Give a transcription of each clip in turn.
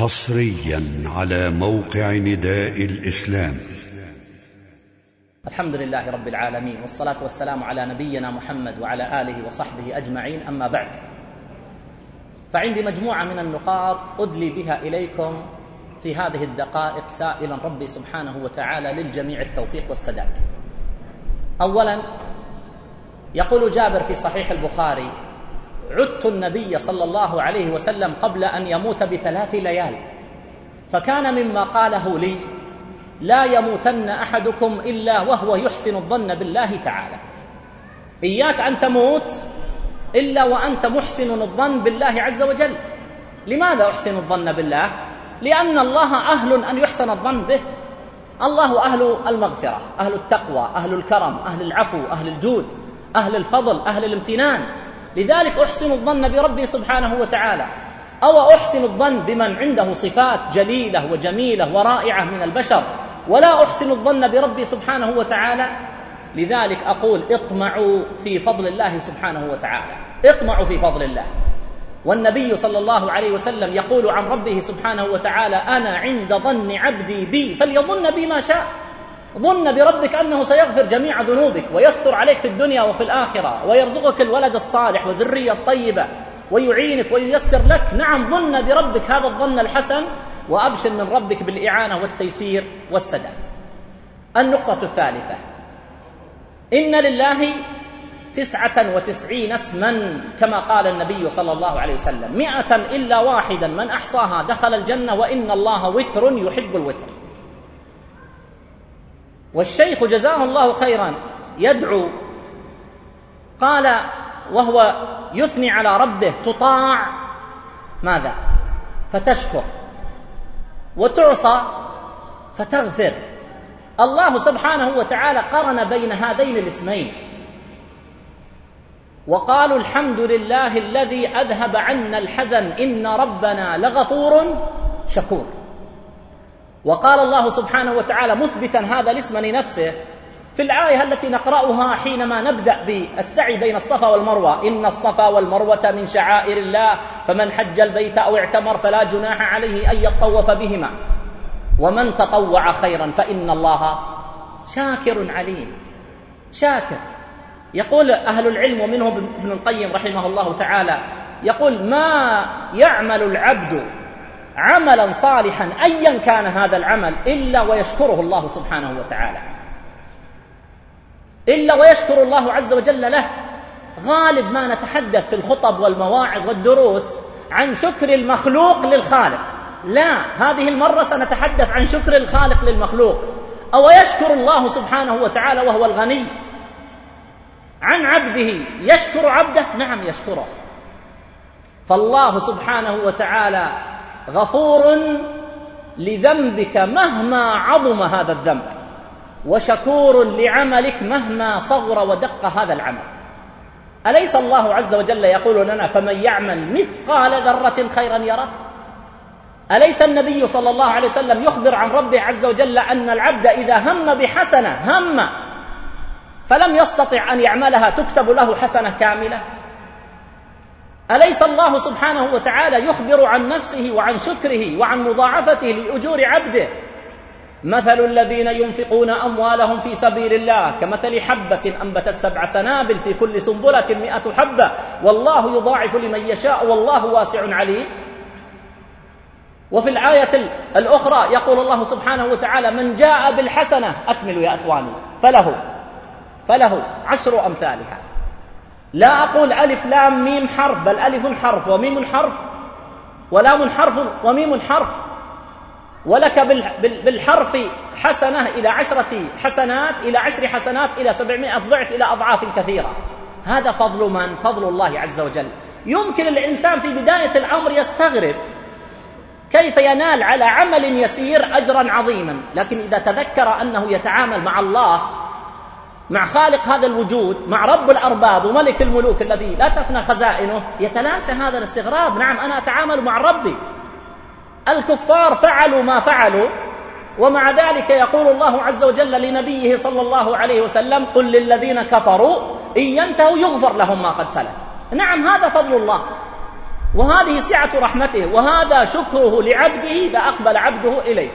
حصريا على موقع نداء الإسلام. الحمد لله رب العالمين، والصلاة والسلام على نبينا محمد وعلى آله وصحبه أجمعين، أما بعد، فعندي مجموعة من النقاط أدلي بها إليكم في هذه الدقائق، سائلا ربي سبحانه وتعالى للجميع التوفيق والسداد. أولا، يقول جابر في صحيح البخاري: عدت النبي صلى الله عليه وسلم قبل أن يموت ب3 ليال، فكان مما قاله لي: لا يموتن أحدكم إلا وهو يحسن الظن بالله تعالى. إياك أن تموت إلا وأنت محسن الظن بالله عز وجل. لماذا أحسن الظن بالله؟ لأن الله أهل أن يحسن الظن به. الله أهل المغفرة، أهل التقوى، أهل الكرم، أهل العفو، أهل الجود، أهل الفضل، أهل الامتنان. لذلك أحسن الظن بربي سبحانه وتعالى. أو أحسن الظن بمن عنده صفات جليلة وجميلة ورائعة من البشر، ولا أحسن الظن بربي سبحانه وتعالى. لذلك أقول: اطمعوا في فضل الله سبحانه وتعالى، اطمعوا في فضل الله. والنبي صلى الله عليه وسلم يقول عن ربه سبحانه وتعالى: أنا عند ظن عبدي بي فليظن بي ما شاء. ظن بربك أنه سيغفر جميع ذنوبك ويستر عليك في الدنيا وفي الآخرة، ويرزقك الولد الصالح والذرية الطيبة، ويعينك وييسر لك. نعم، ظن بربك هذا الظن الحسن، وأبشر من ربك بالإعانة والتيسير والسداد. النقطة الثالثة: إن لله 99 اسما، كما قال النبي صلى الله عليه وسلم: 100 إلا واحدا من أحصاها دخل الجنة، وإن الله وتر يحب الوتر. والشيخ جزاه الله خيرا يدعو، قال وهو يثني على ربه: تطاع ماذا؟ فتشكر، وتعصى فتغفر. الله سبحانه وتعالى قرن بين هذين الاسمين، وقالوا: الحمد لله الذي أذهب عنا الحزن إن ربنا لغفور شكور. وقال الله سبحانه وتعالى مثبتا هذا الاسم لنفسه في الآية التي نقرأها حينما نبدأ بالسعي بين الصفا والمروة: إن الصفا والمروة من شعائر الله فمن حج البيت أو اعتمر فلا جناح عليه أن يطوف بهما ومن تطوع خيرا فإن الله شاكر عليم. شاكر. يقول أهل العلم ومنهم ابن القيم رحمه الله تعالى، يقول: ما يعمل العبد عملا صالحا أيا كان هذا العمل إلا ويشكره الله سبحانه وتعالى، إلا ويشكر الله عز وجل له. غالب ما نتحدث في الخطب والمواعظ والدروس عن شكر المخلوق للخالق. لا، هذه المرة سنتحدث عن شكر الخالق للمخلوق. أو يشكر الله سبحانه وتعالى وهو الغني عن عبده يشكر عبده؟ نعم يشكره. فالله سبحانه وتعالى غفور لذنبك مهما عظم هذا الذنب، وشكور لعملك مهما صغر ودق هذا العمل. أليس الله عز وجل يقول لنا: فمن يعمل مثقال ذرة خيرا يره؟ أليس النبي صلى الله عليه وسلم يخبر عن ربه عز وجل أن العبد إذا هم بحسنة فلم يستطع أن يعملها تكتب له حسنة كاملة؟ أليس الله سبحانه وتعالى يخبر عن نفسه وعن شكره وعن مضاعفته لأجور عبده: مثل الذين ينفقون أموالهم في سبيل الله كمثل حبة أنبتت 7 سنابل في كل سنبلة 100 حبة والله يضاعف لمن يشاء والله واسع عليم. وفي الآية الأخرى يقول الله سبحانه وتعالى: من جاء بالحسنة، أكملوا يا أخواني، فله 10 أمثالها. لا أقول ألف لام ميم حرف، بل ألف حرف وميم حرف ولام حرف وميم حرف. ولك بالحرف حسنة إلى 10 حسنات إلى 10 حسنات إلى 700 ضعف إلى أضعاف كثيرة. هذا فضل من؟ فضل الله عز وجل. يمكن الإنسان في بداية الأمر يستغرب كيف ينال على عمل يسير أجرا عظيما، لكن إذا تذكر أنه يتعامل مع الله، مع خالق هذا الوجود، مع رب الأرباب وملك الملوك الذي لا تفنى خزائنه، يتلاشى هذا الاستغراب. نعم، أنا أتعامل مع ربي. الكفار فعلوا ما فعلوا، ومع ذلك يقول الله عز وجل لنبيه صلى الله عليه وسلم: قل للذين كفروا إن ينتهوا يغفر لهم ما قد سلف. نعم، هذا فضل الله. وهذه سعة رحمته، وهذا شكره لعبده إذا أقبل عبده إليه،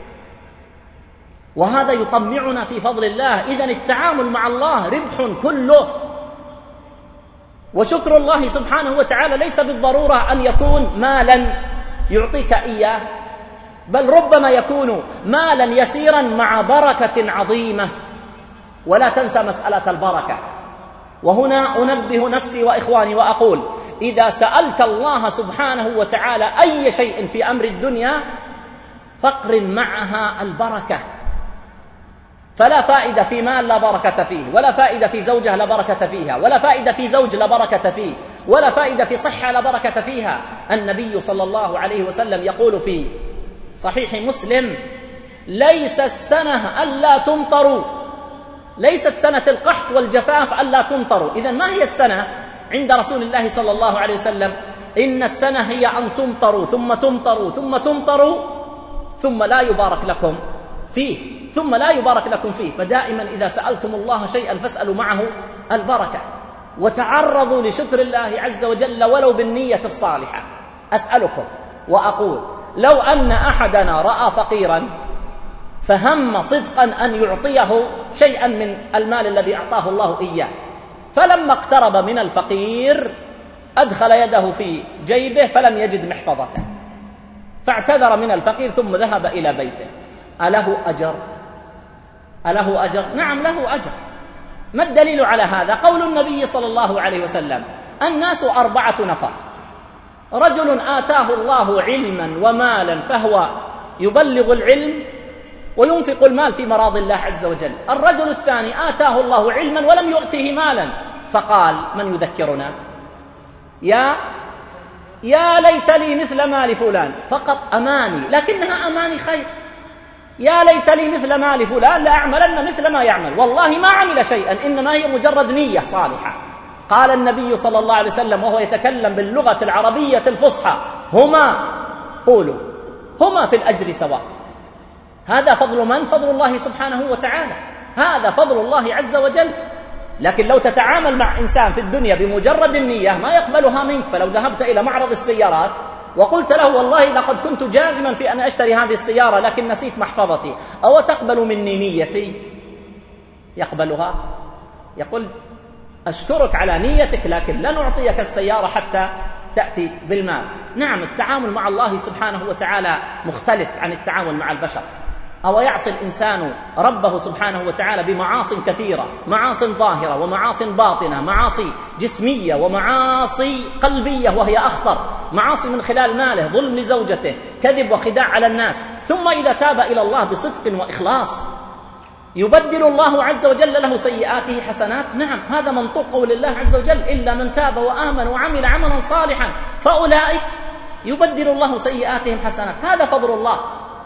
وهذا يطمعنا في فضل الله. إذن التعامل مع الله ربح كله. وشكر الله سبحانه وتعالى ليس بالضرورة أن يكون مالا يعطيك إياه، بل ربما يكون مالا يسيرا مع بركة عظيمة. ولا تنسى مسألة البركة. وهنا أنبه نفسي وإخواني وأقول: إذا سألت الله سبحانه وتعالى أي شيء في أمر الدنيا فاقرن معها البركة. فلا فائدة في مال لا بركة فيه، ولا فائدة في زوجة لا بركة فيها، ولا فائدة في زوج لا بركة فيه، ولا فائدة في صحة لا بركة فيها. النبي صلى الله عليه وسلم يقول في صحيح مسلم: ليس السنة ألا تمطروا، ليست سنة القحط والجفاف ألا تمطروا. إذن ما هي السنة عند رسول الله صلى الله عليه وسلم؟ إن السنة هي أن تمطروا ثم تمطروا ثم تمطروا ثم لا يبارك لكم فيه، ثم لا يبارك لكم فيه. فدائما إذا سألتم الله شيئا فاسألوا معه البركة، وتعرضوا لشكر الله عز وجل ولو بالنية الصالحة. أسألكم وأقول: لو أن أحدنا رأى فقيرا فهم صدقا أن يعطيه شيئا من المال الذي أعطاه الله إياه، فلما اقترب من الفقير أدخل يده في جيبه فلم يجد محفظته، فاعتذر من الفقير ثم ذهب إلى بيته، أله أجر؟ أله أجر؟ نعم له أجر. ما الدليل على هذا؟ قول النبي صلى الله عليه وسلم: الناس 4 نفر: رجل آتاه الله علما ومالا فهو يبلغ العلم وينفق المال في مراضي الله عز وجل. الرجل الثاني آتاه الله علما ولم يؤته مالا فقال: من يذكرنا؟ يا ليت لي مثل مال فلان، فقط أماني، لكنها أماني خير. يا ليت لي مثل مال فلان لأعملن مثل ما يعمل، والله ما عمل شيئا، إنما هي مجرد نية صالحة. قال النبي صلى الله عليه وسلم وهو يتكلم باللغة العربية الفصحى: قولوا هما في الأجر سواء. هذا فضل من؟ فضل الله سبحانه وتعالى، هذا فضل الله عز وجل. لكن لو تتعامل مع إنسان في الدنيا بمجرد النية ما يقبلها منك، فلو ذهبت إلى معرض السيارات وقلت له: والله لقد كنت جازما في أن أشتري هذه السيارة لكن نسيت محفظتي، أو تقبل مني نيتي؟ يقبلها؟ يقول: أشكرك على نيتك لكن لن أعطيك السيارة حتى تأتي بالمال. نعم، التعامل مع الله سبحانه وتعالى مختلف عن التعامل مع البشر. أو يعصي الإنسان ربه سبحانه وتعالى بمعاصي كثيرة، معاصي ظاهرة ومعاصي باطنة، معاصي جسمية ومعاصي قلبية وهي أخطر، معاصي من خلال ماله، ظلم لزوجته، كذب وخداع على الناس. ثم إذا تاب إلى الله بصدق وإخلاص يبدل الله عز وجل له سيئاته حسنات. نعم، هذا منطوق قول الله عز وجل: إلا من تاب وآمن وعمل عملا صالحا فأولئك يبدل الله سيئاتهم حسنات. هذا فضل الله،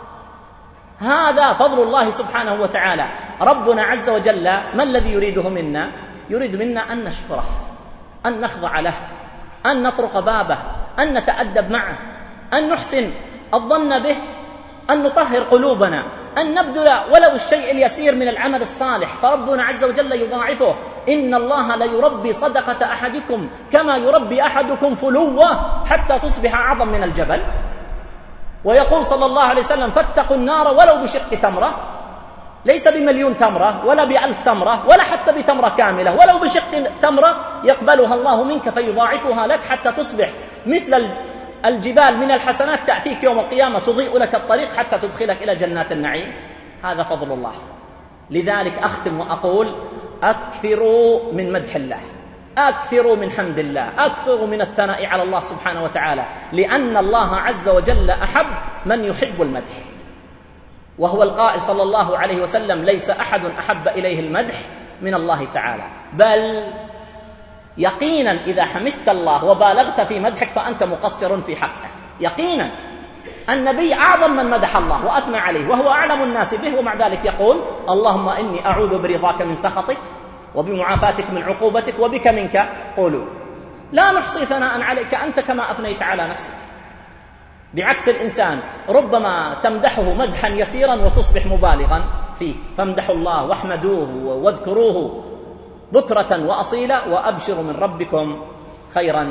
هذا فضل الله سبحانه وتعالى. ربنا عز وجل ما الذي يريده منا؟ يريد منا أن نشكره، أن نخضع له، أن نطرق بابه، أن نتأدب معه، أن نحسن الظن به، أن نطهر قلوبنا، أن نبذل ولو الشيء اليسير من العمل الصالح، فربنا عز وجل يضاعفه. إن الله ليربي صدقة أحدكم كما يربي أحدكم فلوه حتى تصبح أعظم من الجبل. ويقول صلى الله عليه وسلم: فاتقوا النار ولو بشق تمرة، ليس ب1,000,000 تمرة ولا ب1000 تمرة ولا حتى بتمرة كاملة، ولو بشق تمرة يقبلها الله منك فيضاعفها لك حتى تصبح مثل الجبال من الحسنات تأتيك يوم القيامة تضيء لك الطريق حتى تدخلك إلى جنات النعيم. هذا فضل الله. لذلك أختم وأقول: أكثروا من مدح الله، أكثروا من حمد الله، أكثروا من الثناء على الله سبحانه وتعالى، لأن الله عز وجل أحب من يحب المدح. وهو القائل صلى الله عليه وسلم: ليس أحد أحب إليه المدح من الله تعالى، بل يقينا إذا حمدت الله وبالغت في مدحك فأنت مقصر في حقه. يقينا النبي أعظم من مدح الله وأثنى عليه، وهو أعلم الناس به، ومع ذلك يقول: اللهم إني أعوذ برضاك من سخطك وبمعافاتك من عقوبتك وبك منك. قولوا لا نحصي ثناء عليك أنت كما أثنيت على نفسك. بعكس الإنسان ربما تمدحه مدحا يسيرا وتصبح مبالغا فيه. فامدحوا الله واحمدوه واذكروه بكرة وأصيلا، وأبشروا من ربكم خيرا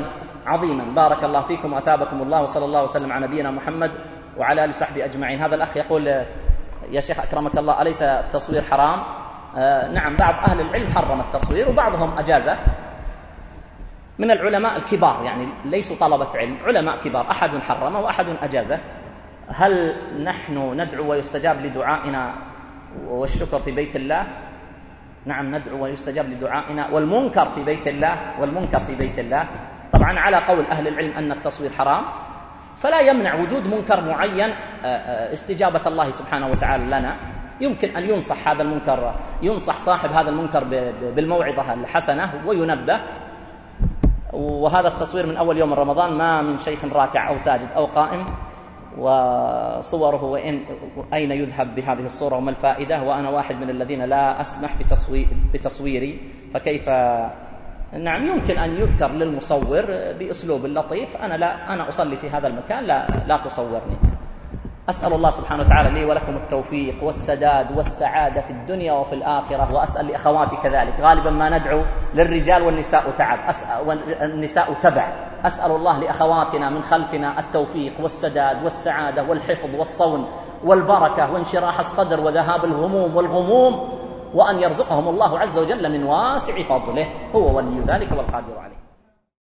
عظيما. بارك الله فيكم وأثابكم الله، وصلى الله وسلم على نبينا محمد وعلى آله وصحبه أجمعين. هذا الأخ يقول: يا شيخ أكرمك الله، أليس التصوير حرام؟ نعم، بعض أهل العلم حرم التصوير وبعضهم أجازه، من العلماء الكبار، يعني ليسوا طلبة علم، علماء كبار، أحد حرمه وأحد أجازه. هل نحن ندعو ويستجاب لدعائنا والشكر في بيت الله؟ نعم، ندعو ويستجاب لدعائنا، والمنكر في بيت الله. طبعا على قول أهل العلم أن التصوير حرام، فلا يمنع وجود منكر معين استجابة الله سبحانه وتعالى لنا. يمكن أن ينصح هذا المنكر، ينصح صاحب هذا المنكر بالموعظة الحسنة وينبه. وهذا التصوير من أول يوم رمضان ما من شيخ راكع أو ساجد أو قائم، وصوره أين يذهب بهذه الصورة وما الفائدة؟ وأنا واحد من الذين لا أسمح بتصويري، فكيف؟ نعم، يمكن أن يذكر للمصور بأسلوب لطيف: أنا أصلي في هذا المكان، لا تصورني. أسأل الله سبحانه وتعالى لي ولكم التوفيق والسداد والسعادة في الدنيا وفي الآخرة، وأسأل لأخواتي كذلك. غالبا ما ندعو للرجال والنساء تعب، والنساء تبع. أسأل الله لأخواتنا من خلفنا التوفيق والسداد والسعادة والحفظ والصون والبركة وانشراح الصدر وذهاب الهموم والغموم، وأن يرزقهم الله عز وجل من واسع فضله، هو ولي ذلك والقادر عليه.